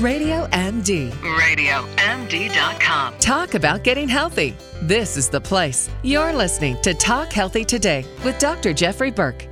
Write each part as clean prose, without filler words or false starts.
Radio MD. RadioMD.com. Talk about getting healthy. This is the place. You're listening to Talk Healthy Today with Dr. Jeffrey Burke.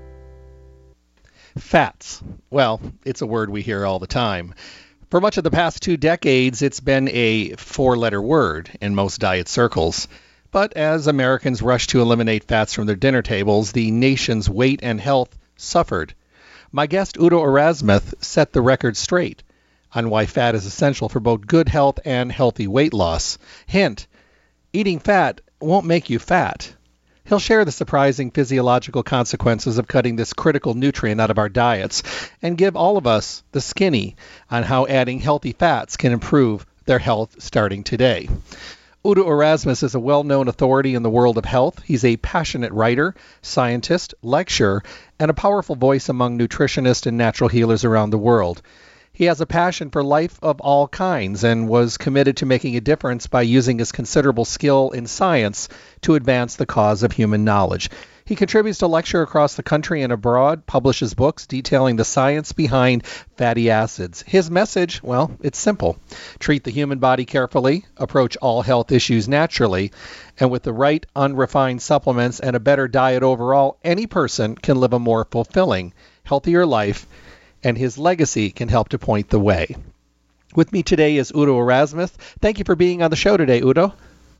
Fats. Well, it's a word we hear all the time. For much of the past 2 decades, it's been a 4-letter word in most diet circles. But as Americans rushed to eliminate fats from their dinner tables, the nation's weight and health suffered. My guest, Udo Erasmus, set the record straight on why fat is essential for both good health and healthy weight loss. Hint, eating fat won't make you fat. He'll share the surprising physiological consequences of cutting this critical nutrient out of our diets and give all of us the skinny on how adding healthy fats can improve their health starting today. Udo Erasmus is a well-known authority in the world of health. He's a passionate writer, scientist, lecturer, and a powerful voice among nutritionists and natural healers around the world. He has a passion for life of all kinds and was committed to making a difference by using his considerable skill in science to advance the cause of human knowledge. He contributes to lecture across the country and abroad, publishes books detailing the science behind fatty acids. His message, well, it's simple. Treat the human body carefully, approach all health issues naturally, and with the right unrefined supplements and a better diet overall, any person can live a more fulfilling, healthier life, and his legacy can help to point the way. With me today is Udo Erasmus. Thank you for being on the show today, Udo.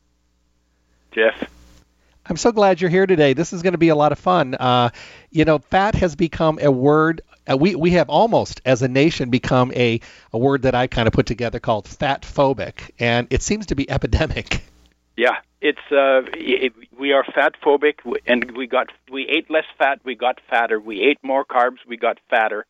Jeff. I'm so glad you're here today. This is going to be a lot of fun. Fat has become a word. We have almost, as a nation, become a word that I kind of put together called fat phobic, and it seems to be epidemic. Yeah, we are fat phobic, and we ate less fat, we got fatter. We ate more carbs, we got fatter.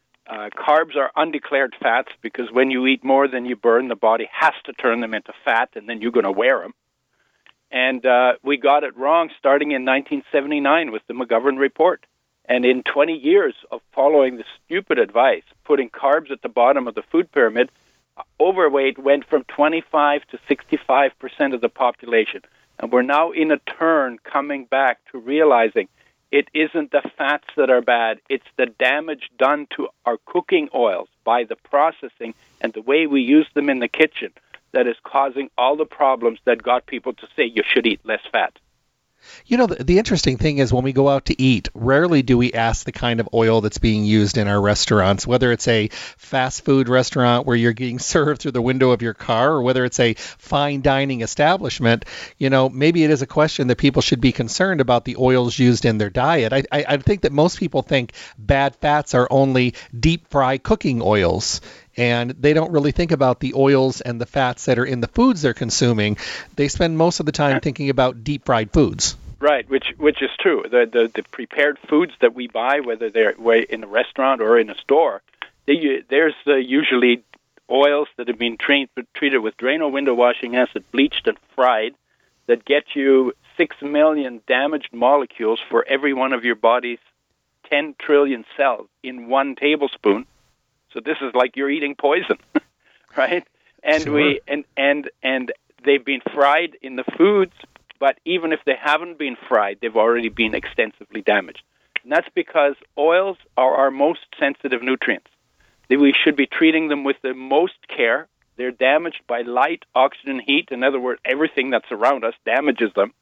Carbs are undeclared fats because when you eat more than you burn, the body has to turn them into fat, and then you're going to wear them. And we got it wrong starting in 1979 with the McGovern Report. And in 20 years of following the stupid advice, putting carbs at the bottom of the food pyramid, overweight went from 25 to 65% of the population. And we're now in a turn coming back to realizing it isn't the fats that are bad, it's the damage done to our cooking oils by the processing and the way we use them in the kitchen that is causing all the problems that got people to say you should eat less fat. You know, the interesting thing is when we go out to eat, rarely do we ask the kind of oil that's being used in our restaurants, whether it's a fast food restaurant where you're getting served through the window of your car or whether it's a fine dining establishment. Maybe it is a question that people should be concerned about the oils used in their diet. I think that most people think bad fats are only deep fry cooking oils. And they don't really think about the oils and the fats that are in the foods they're consuming. They spend most of the time thinking about deep-fried foods. Right, which is true. The prepared foods that we buy, whether they're in a restaurant or in a store, there's usually oils that have been treated with Drano window washing acid, bleached and fried, that get you 6 million damaged molecules for every one of your body's 10 trillion cells in 1 tablespoon. So this is like you're eating poison, right? And sure. and they've been fried in the foods, but even if they haven't been fried, they've already been extensively damaged. And that's because oils are our most sensitive nutrients. We should be treating them with the most care. They're damaged by light, oxygen, heat. In other words, everything that's around us damages them.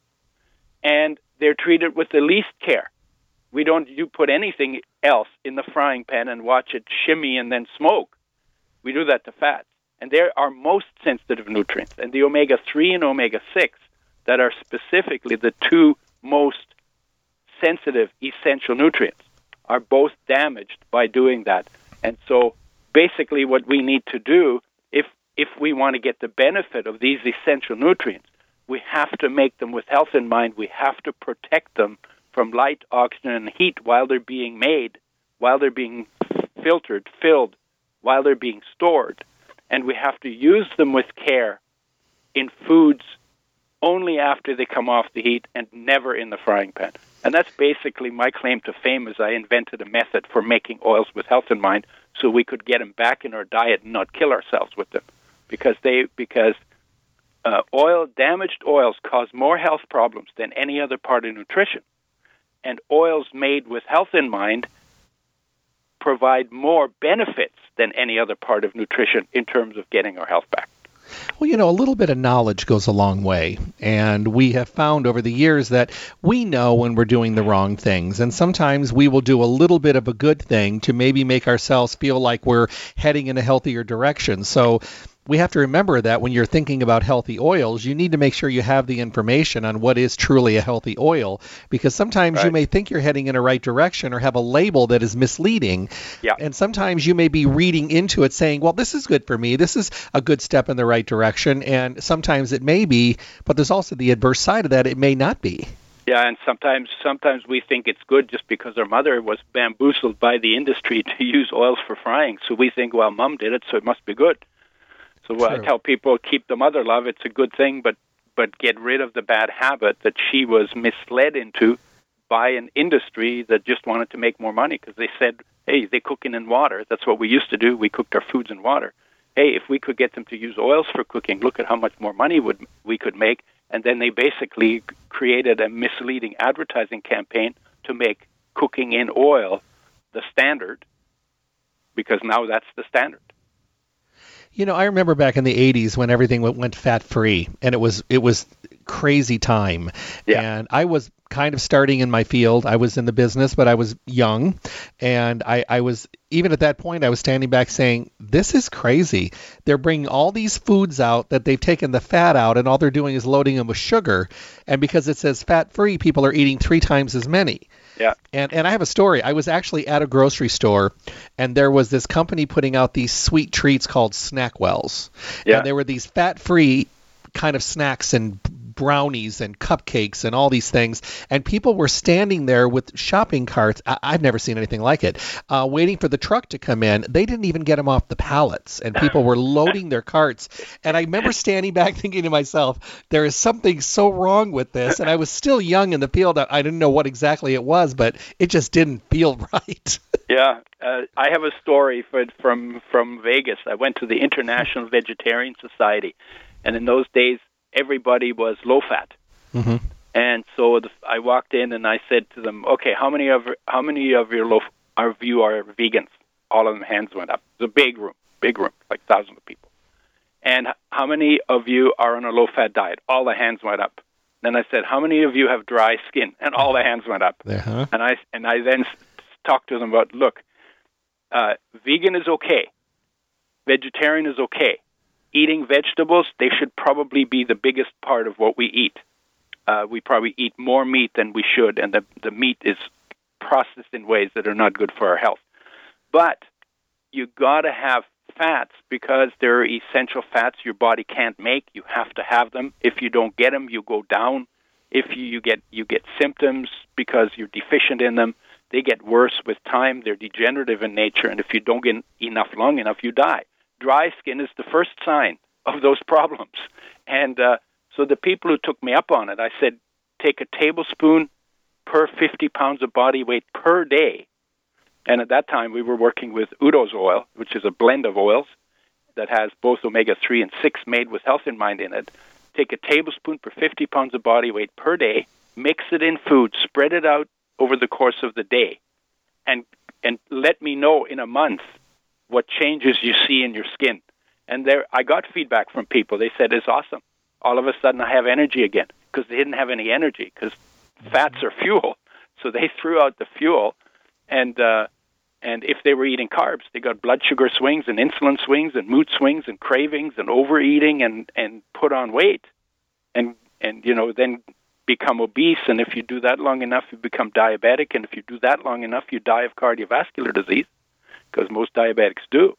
And they're treated with the least care. You put anything else in the frying pan and watch it shimmy and then smoke. We do that to fats. And they're our most sensitive nutrients. And the omega-3 and omega-6 that are specifically the 2 most sensitive essential nutrients are both damaged by doing that. And so basically what we need to do, if we want to get the benefit of these essential nutrients, we have to make them with health in mind. We have to protect them from light, oxygen, and heat while they're being made, while they're being filtered, filled, while they're being stored. And we have to use them with care in foods only after they come off the heat and never in the frying pan. And that's basically my claim to fame, is I invented a method for making oils with health in mind so we could get them back in our diet and not kill ourselves with them. Because damaged oils cause more health problems than any other part of nutrition. And oils made with health in mind provide more benefits than any other part of nutrition in terms of getting our health back. Well, a little bit of knowledge goes a long way, and we have found over the years that we know when we're doing the wrong things, and sometimes we will do a little bit of a good thing to maybe make ourselves feel like we're heading in a healthier direction. So we have to remember that when you're thinking about healthy oils, you need to make sure you have the information on what is truly a healthy oil, because sometimes you may think you're heading in a right direction or have a label that is misleading. Yeah. And sometimes you may be reading into it saying, well, this is good for me. This is a good step in the right direction. And sometimes it may be, but there's also the adverse side of that. It may not be. Yeah, and sometimes we think it's good just because our mother was bamboozled by the industry to use oils for frying. So we think, well, Mom did it, so it must be good. So I tell people, keep the mother love. It's a good thing, but get rid of the bad habit that she was misled into by an industry that just wanted to make more money, because they said, hey, they're cooking in water. That's what we used to do. We cooked our foods in water. Hey, if we could get them to use oils for cooking, look at how much more money we could make. And then they basically created a misleading advertising campaign to make cooking in oil the standard, because now that's the standard. I remember back in the 80s when everything went fat-free, and it was crazy time. Yeah. And I was kind of starting in my field. I was in the business, but I was young. And I was, even at that point, I was standing back saying, this is crazy. They're bringing all these foods out that they've taken the fat out, and all they're doing is loading them with sugar. And because it says fat-free, people are eating 3 times as many. Yeah. And I have a story. I was actually at a grocery store, and there was this company putting out these sweet treats called Snackwells. Yeah. And there were these fat-free kind of snacks and brownies and cupcakes and all these things. And people were standing there with shopping carts. I've never seen anything like it. Waiting for the truck to come in. They didn't even get them off the pallets, and people were loading their carts. And I remember standing back thinking to myself, there is something so wrong with this. And I was still young in the field. I didn't know what exactly it was, but it just didn't feel right. Yeah. I have a story from Vegas. I went to the International Vegetarian Society, and in those days, everybody was low-fat. Mm-hmm. And so I walked in and I said to them, okay, how many of you are vegans? All of them hands went up. It was a big room, like thousands of people. And how many of you are on a low-fat diet? All the hands went up. Then I said, how many of you have dry skin? And all the hands went up. Uh-huh. And I then talked to them about, look, vegan is okay. Vegetarian is okay. Eating vegetables, they should probably be the biggest part of what we eat. We probably eat more meat than we should, and the meat is processed in ways that are not good for our health. But you got to have fats because they're essential fats your body can't make. You have to have them. If you don't get them, you go down. If you get symptoms because you're deficient in them, they get worse with time. They're degenerative in nature, and if you don't get enough long enough, you die. Dry skin is the first sign of those problems. And so the people who took me up on it, I said, take a tablespoon per 50 pounds of body weight per day. And at that time, we were working with Udo's oil, which is a blend of oils that has both omega-3 and 6 made with health in mind in it. Take a tablespoon per 50 pounds of body weight per day, mix it in food, spread it out over the course of the day, and let me know in a month what changes you see in your skin. And there, I got feedback from people. They said, it's awesome. All of a sudden, I have energy again, because they didn't have any energy, because fats are fuel. So they threw out the fuel, and if they were eating carbs, they got blood sugar swings and insulin swings and mood swings and cravings and overeating and put on weight, and then become obese. And if you do that long enough, you become diabetic. And if you do that long enough, you die of cardiovascular disease, because most diabetics do.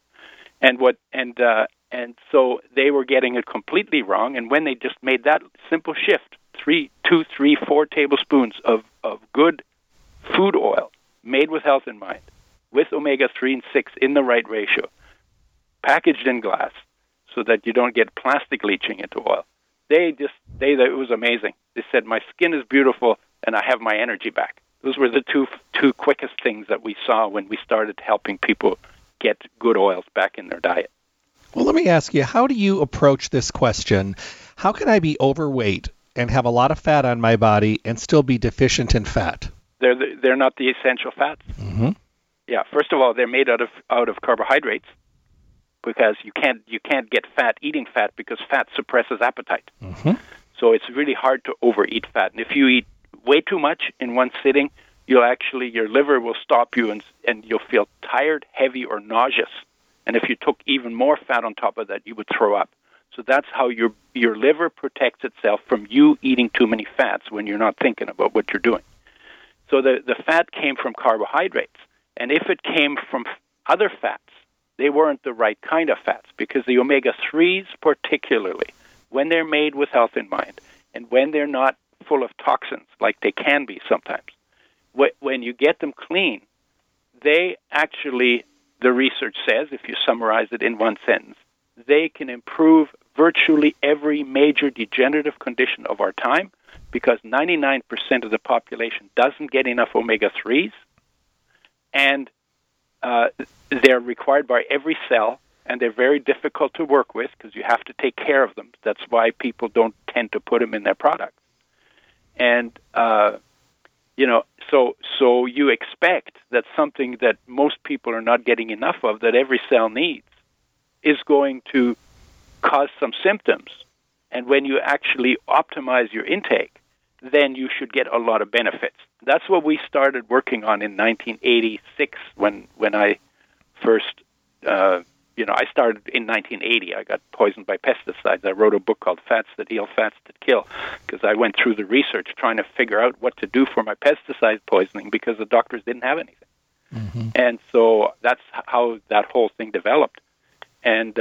And so they were getting it completely wrong. And when they just made that simple shift, 2, 3, 4 tablespoons of good food oil made with health in mind, with omega-3 and 6 in the right ratio, packaged in glass so that you don't get plastic leaching into oil, it was amazing. They said, my skin is beautiful and I have my energy back. Those were the two quickest things that we saw when we started helping people get good oils back in their diet. Well, let me ask you, how do you approach this question? How can I be overweight and have a lot of fat on my body and still be deficient in fat? They're not the essential fats. Mm-hmm. Yeah. First of all, they're made out of carbohydrates because you can't get fat eating fat because fat suppresses appetite. Mm-hmm. So it's really hard to overeat fat. And if you eat way too much in one sitting, your liver will stop you and you'll feel tired, heavy, or nauseous. And if you took even more fat on top of that, you would throw up. So that's how your liver protects itself from you eating too many fats when you're not thinking about what you're doing. So the fat came from carbohydrates. And if it came from other fats, they weren't the right kind of fats, because the omega-3s particularly, when they're made with health in mind, and when they're not full of toxins, like they can be sometimes, when you get them clean, they actually, the research says, if you summarize it in one sentence, they can improve virtually every major degenerative condition of our time, because 99% of the population doesn't get enough omega-3s, and they're required by every cell, and they're very difficult to work with because you have to take care of them. That's why people don't tend to put them in their products. And, so you expect that something that most people are not getting enough of, that every cell needs, is going to cause some symptoms. And when you actually optimize your intake, then you should get a lot of benefits. That's what we started working on in 1986 when I first, I started in 1980. I got poisoned by pesticides. I wrote a book called Fats That Heal, Fats That Kill, because I went through the research trying to figure out what to do for my pesticide poisoning because the doctors didn't have anything. Mm-hmm. And so that's how that whole thing developed. And,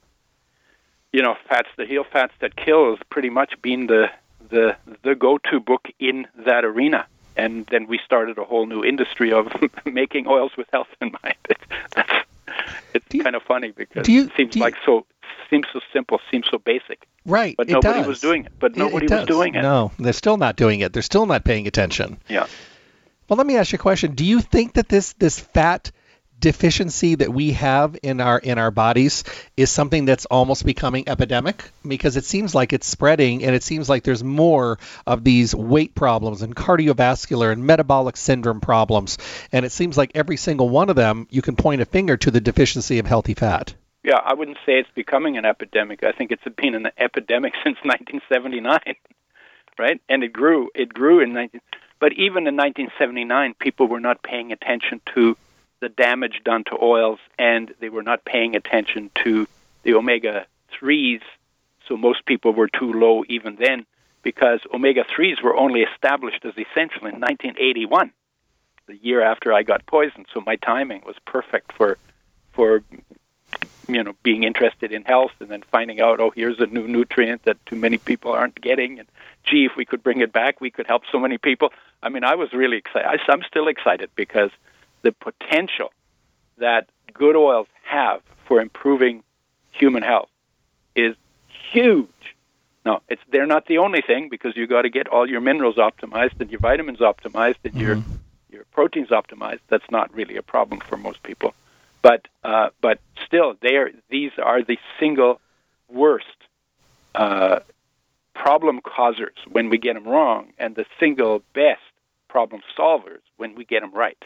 Fats That Heal, Fats That Kill has pretty much been the go-to book in that arena. And then we started a whole new industry of making oils with health in mind. It's kind of funny because it seems so simple, seems so basic. Right. But nobody was doing it. No, they're still not doing it. They're still not paying attention. Yeah. Well, let me ask you a question. Do you think that this fat deficiency that we have in our bodies is something that's almost becoming epidemic? Because it seems like it's spreading, and it seems like there's more of these weight problems and cardiovascular and metabolic syndrome problems, and it seems like every single one of them you can point a finger to the deficiency of healthy fat. Yeah, I wouldn't say it's becoming an epidemic. I think it's been an epidemic since 1979, right? And it grew but even in 1979, people were not paying attention to the damage done to oils, and they were not paying attention to the omega-3s, so most people were too low even then, because omega-3s were only established as essential in 1981, the year after I got poisoned, so my timing was perfect for being interested in health and then finding out, here's a new nutrient that too many people aren't getting, and gee, if we could bring it back, we could help so many people. I mean, I was really excited. I'm still excited because the potential that good oils have for improving human health is huge. No, they're not the only thing, because you got to get all your minerals optimized and your vitamins optimized and your proteins optimized. That's not really a problem for most people, but still, these are the single worst problem causers when we get them wrong, and the single best problem solvers when we get them right.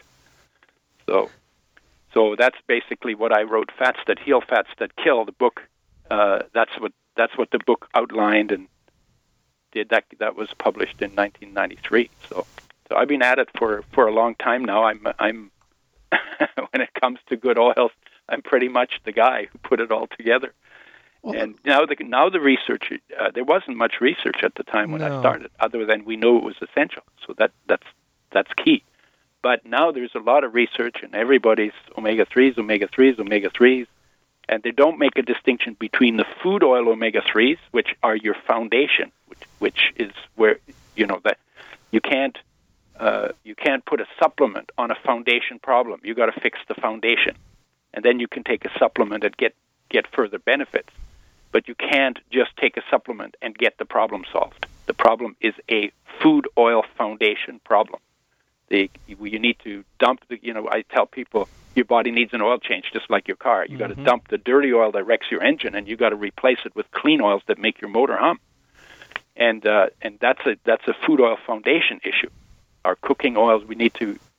So that's basically what I wrote. Fats That Heal, Fats That Kill. The book. That's what the book outlined and did. That was published in 1993. So I've been at it for a long time now. I'm when it comes to good oils, I'm pretty much the guy who put it all together. Well, and now the research. There wasn't much research at the time when I started, other than we knew it was essential. So that's key. But now there's a lot of research, and everybody's omega-3s, and they don't make a distinction between the food oil omega-3s, which are your foundation, which is where that you can't put a supplement on a foundation problem. You got to fix the foundation, and then you can take a supplement and get further benefits. But you can't just take a supplement and get the problem solved. The problem is a food oil foundation problem. You need to dump I tell people your body needs an oil change just like your car. You got to dump the dirty oil that wrecks your engine, and you got to replace it with clean oils that make your motor hum. And that's a food oil foundation issue. Our cooking oils, we need to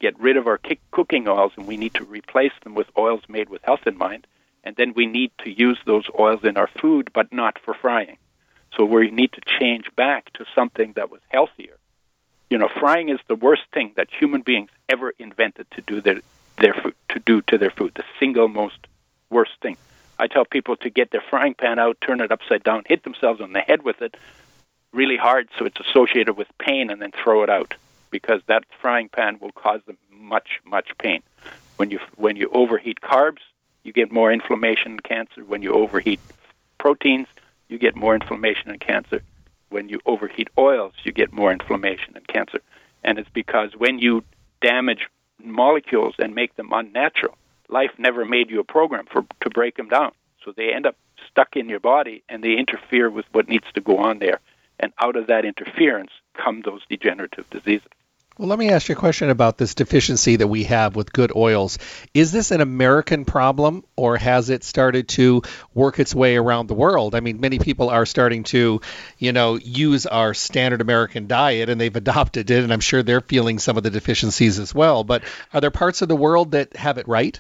get rid of our cooking oils, and we need to replace them with oils made with health in mind. And then we need to use those oils in our food, but not for frying. So we need to change back to something that was healthier. Frying is the worst thing that human beings ever invented to do their food, to their food. The single most worst thing. I tell people to get their frying pan out, turn it upside down, hit themselves on the head with it really hard so it's associated with pain, and then throw it out, because that frying pan will cause them much, much pain. When you overheat carbs, you get more inflammation and cancer. When you overheat proteins, you get more inflammation and cancer. When you overheat oils, you get more inflammation and cancer. And it's because when you damage molecules and make them unnatural, life never made you a program to break them down. So they end up stuck in your body, and they interfere with what needs to go on there. And out of that interference come those degenerative diseases. Well, let me ask you a question about this deficiency that we have with good oils. Is this an American problem, or has it started to work its way around the world? I mean, many people are starting to, use our standard American diet, and they've adopted it, and I'm sure they're feeling some of the deficiencies as well. But are there parts of the world that have it right?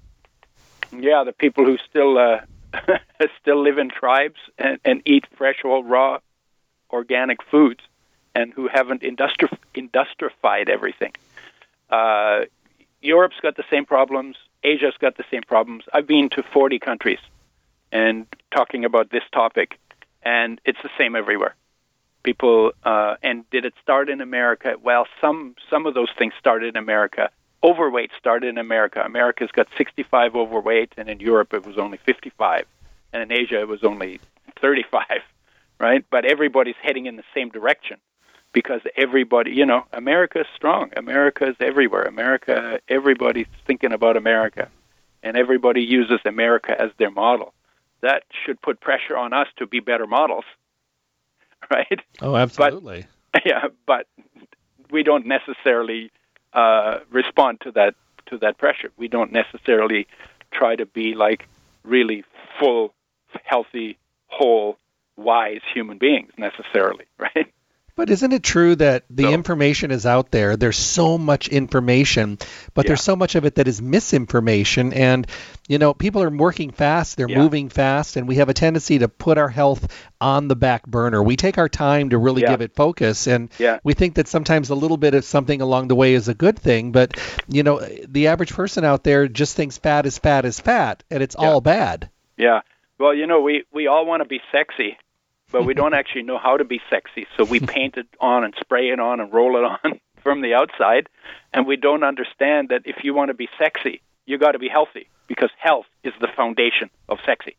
Yeah, the people who still live in tribes and eat fresh, whole, raw, organic foods, and who haven't industrified everything. Europe's got the same problems. Asia's got the same problems. I've been to 40 countries and talking about this topic, and it's the same everywhere. People, and did it start in America? Well, some of those things started in America. Overweight started in America. America's got 65 overweight, and in Europe it was only 55, and in Asia it was only 35, right? But everybody's heading in the same direction. Because everybody, America is strong. America is everywhere. Everybody's thinking about America. And everybody uses America as their model. That should put pressure on us to be better models, right? Oh, absolutely. But we don't necessarily respond to that pressure. We don't necessarily try to be like really full, healthy, whole, wise human beings necessarily, right? But isn't it true that the information is out there? There's so much information, but there's so much of it that is misinformation. And, people are working fast, they're moving fast, and we have a tendency to put our health on the back burner. We take our time to really give it focus, and we think that sometimes a little bit of something along the way is a good thing. But, the average person out there just thinks fat is fat is fat, and it's all bad. Yeah. Well, we all want to be sexy. But we don't actually know how to be sexy, so we paint it on and spray it on and roll it on from the outside, and we don't understand that if you want to be sexy, you got to be healthy, because health is the foundation of sexy.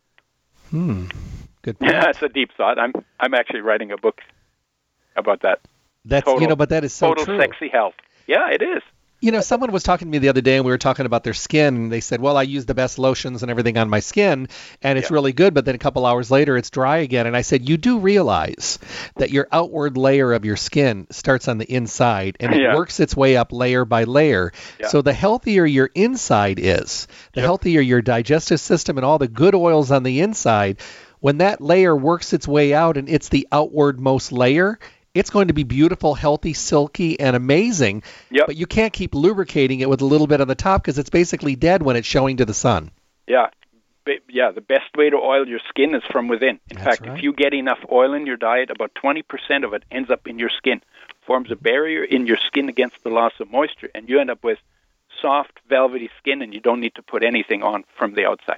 Good point. Yeah, that's a deep thought. I'm actually writing a book about that. That's but that is so true. Total sexy health. Yeah, it is. Someone was talking to me the other day, and we were talking about their skin, and they said, well, I use the best lotions and everything on my skin, and it's really good, but then a couple hours later, it's dry again. And I said, you do realize that your outward layer of your skin starts on the inside, and it works its way up layer by layer. Yeah. So the healthier your inside is, the healthier your digestive system and all the good oils on the inside, when that layer works its way out and it's the outwardmost layer, it's going to be beautiful, healthy, silky, and amazing. Yep. But you can't keep lubricating it with a little bit on the top because it's basically dead when it's showing to the sun. Yeah. The best way to oil your skin is from within. In fact, if you get enough oil in your diet, about 20% of it ends up in your skin, forms a barrier in your skin against the loss of moisture, and you end up with soft, velvety skin, and you don't need to put anything on from the outside.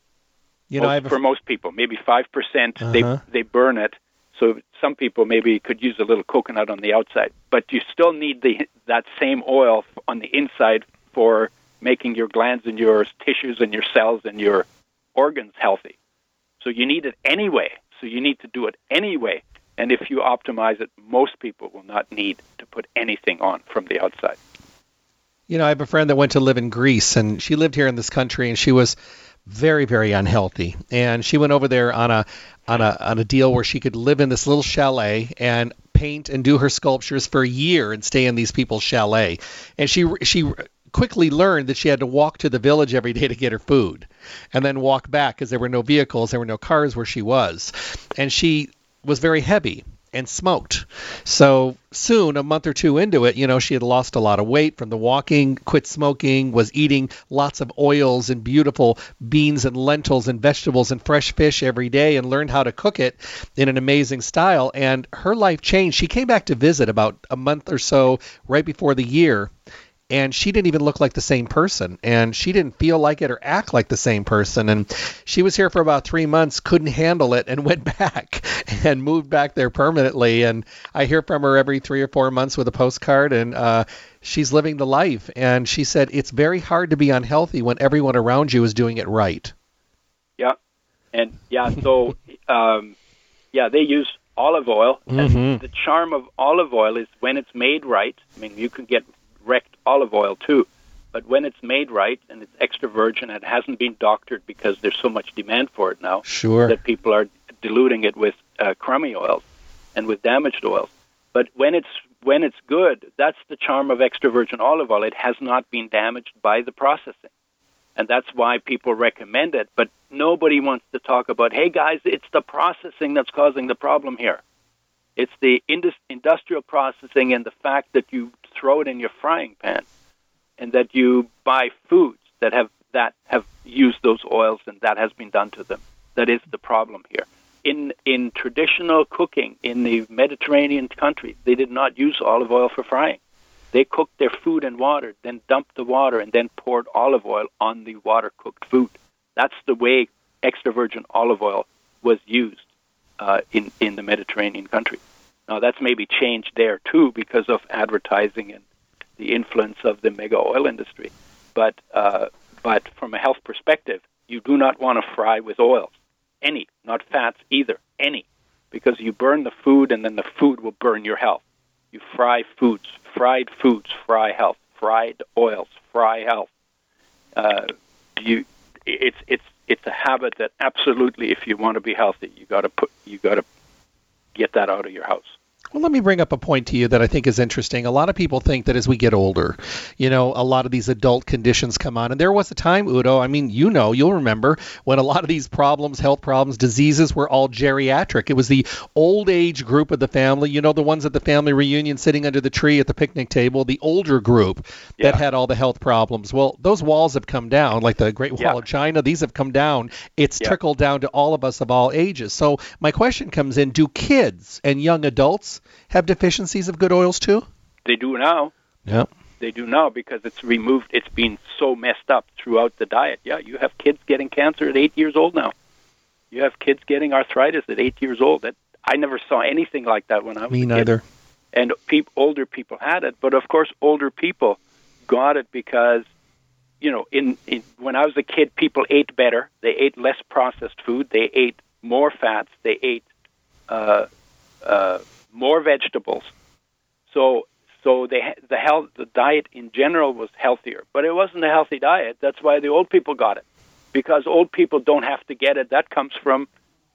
For most people, maybe 5%, they burn it. So some people maybe could use a little coconut on the outside, but you still need that same oil on the inside for making your glands and your tissues and your cells and your organs healthy. So you need it anyway. So you need to do it anyway. And if you optimize it, most people will not need to put anything on from the outside. I have a friend that went to live in Greece, and she lived here in this country, and she was very, very unhealthy. And she went over there on a deal where she could live in this little chalet and paint and do her sculptures for a year and stay in these people's chalet. And she quickly learned that she had to walk to the village every day to get her food and then walk back because there were no vehicles, there were no cars where she was. And she was very heavy. and smoked. So soon, a month or two into it, she had lost a lot of weight from the walking, quit smoking, was eating lots of oils and beautiful beans and lentils and vegetables and fresh fish every day, and learned how to cook it in an amazing style. And her life changed. She came back to visit about a month or so right before the year. And she didn't even look like the same person, and she didn't feel like it or act like the same person. And she was here for about 3 months, couldn't handle it, and went back and moved back there permanently. And I hear from her every 3 or 4 months with a postcard, and she's living the life. And she said it's very hard to be unhealthy when everyone around you is doing it right. Yeah, and so they use olive oil. Mm-hmm. And the charm of olive oil is when it's made right. I mean, you can get wrecked olive oil too, but when it's made right and it's extra virgin and it hasn't been doctored, because there's so much demand for it now, sure, that people are diluting it with crummy oils and with damaged oils. But when it's good, that's the charm of extra virgin olive oil. It has not been damaged by the processing, and that's why people recommend it. But nobody wants to talk about, hey guys, it's the processing that's causing the problem here. It's the industrial processing and the fact that you throw it in your frying pan, and that you buy foods that have used those oils, and that has been done to them. That is the problem here. In traditional cooking in the Mediterranean countries, they did not use olive oil for frying. They cooked their food in water, then dumped the water, and then poured olive oil on the water-cooked food. That's the way extra virgin olive oil was used in the Mediterranean country. Now, that's maybe changed there, too, because of advertising and the influence of the mega oil industry. But from a health perspective, you do not want to fry with oils. Any, not fats either, any, because you burn the food, and then the food will burn your health. You fry foods, fried foods, fry health. Fried oils, fry health. It's a habit that absolutely, if you want to be healthy, you got to get that out of your house. Well, let me bring up a point to you that I think is interesting. A lot of people think that as we get older, a lot of these adult conditions come on. And there was a time, Udo, I mean, you'll remember, when a lot of these problems, health problems, diseases were all geriatric. It was the old age group of the family, the ones at the family reunion sitting under the tree at the picnic table, the older group that had all the health problems. Well, those walls have come down, like the Great Wall of China. These have come down. It's trickled down to all of us of all ages. So my question comes in, do kids and young adults have deficiencies of good oils too? They do now. Yeah. They do now because it's removed. It's been so messed up throughout the diet. Yeah, you have kids getting cancer at 8 years old now. You have kids getting arthritis at 8 years old. I never saw anything like that when I was a kid. Me neither. And older people had it, but of course older people got it because, when I was a kid, people ate better. They ate less processed food. They ate more fats. They ate more vegetables, so the diet in general was healthier, but it wasn't a healthy diet. That's why the old people got it, because old people don't have to get it. That comes from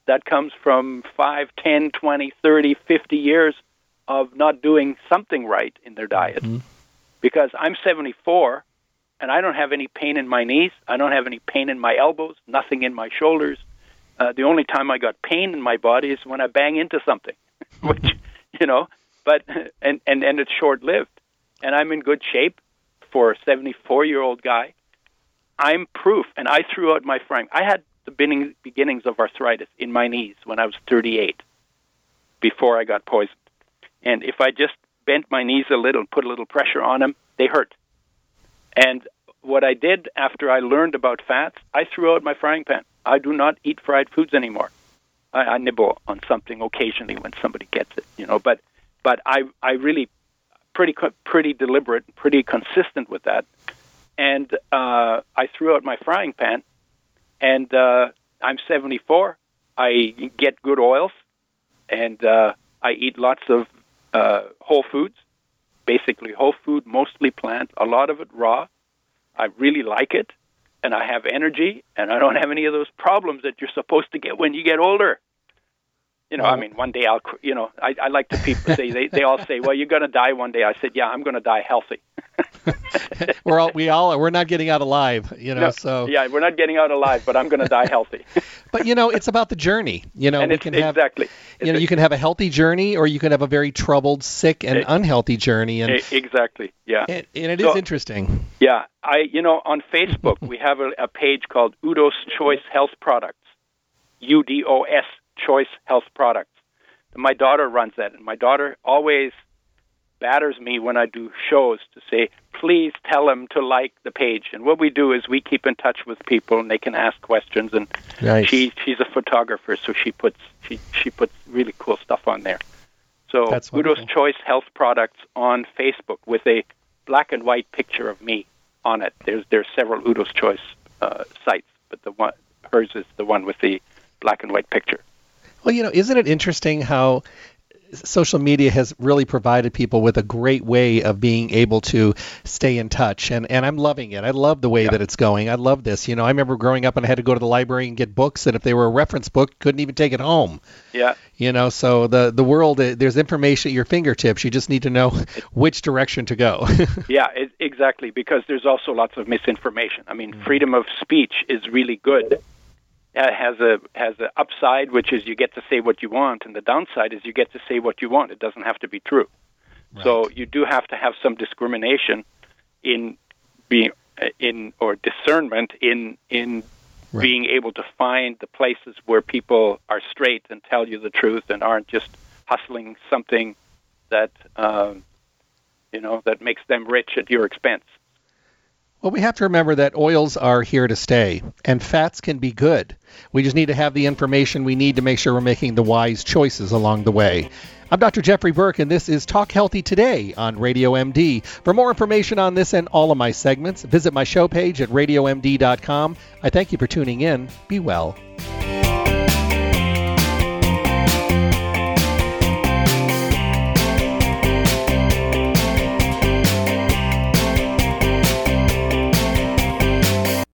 5, 10, 20, 30, 50 years of not doing something right in their diet. Mm-hmm. Because I'm 74, and I don't have any pain in my knees. I don't have any pain in my elbows, nothing in my shoulders. The only time I got pain in my body is when I bang into something, which, but and it's short-lived. And I'm in good shape for a 74-year-old guy. I'm proof, and I threw out my frying. I had the beginnings of arthritis in my knees when I was 38, before I got poisoned. And if I just bent my knees a little and put a little pressure on them, they hurt. And what I did after I learned about fats, I threw out my frying pan. I do not eat fried foods anymore. I nibble on something occasionally when somebody gets it, But I really pretty deliberate, pretty consistent with that. And I threw out my frying pan, and I'm 74. I get good oils, and I eat lots of whole foods, basically whole food, mostly plant, a lot of it raw. I really like it, and I have energy, and I don't have any of those problems that you're supposed to get when you get older. I mean, one day I like to people say, they all say, well, you're going to die one day. I said, yeah, I'm going to die healthy. We're not getting out alive, No, so. Yeah, we're not getting out alive, but I'm going to die healthy. But, it's about the journey. And exactly. You can have a healthy journey, or you can have a very troubled, sick, and unhealthy journey. And exactly, yeah. And it is interesting. Yeah, on Facebook, we have a page called Udo's Choice Health Products, UDOS Choice Health Products. And my daughter runs that, and my daughter always batters me when I do shows to say, please tell them to like the page. And what we do is we keep in touch with people, and they can ask questions. And nice. She's a photographer, so she puts really cool stuff on there. So Udo's Choice Health Products on Facebook with a black and white picture of me on it. There's several Udo's Choice sites, but hers is the one with the black and white picture. Well, isn't it interesting how social media has really provided people with a great way of being able to stay in touch, and I'm loving it. I love the way that it's going. I love this. I remember growing up and I had to go to the library and get books, and if they were a reference book, couldn't even take it home. Yeah. So the world, there's information at your fingertips. You just need to know which direction to go. Yeah, exactly, because there's also lots of misinformation. I mean, freedom of speech is really good. Has a upside, which is you get to say what you want, and the downside is you get to say what you want. It doesn't have to be true. Right. So you do have to have some discrimination or discernment in right. being able to find the places where people are straight and tell you the truth and aren't just hustling something that that makes them rich at your expense. Well, we have to remember that oils are here to stay, and fats can be good. We just need to have the information we need to make sure we're making the wise choices along the way. I'm Dr. Jeffrey Burke, and this is Talk Healthy Today on Radio MD. For more information on this and all of my segments, visit my show page at radiomd.com. I thank you for tuning in. Be well.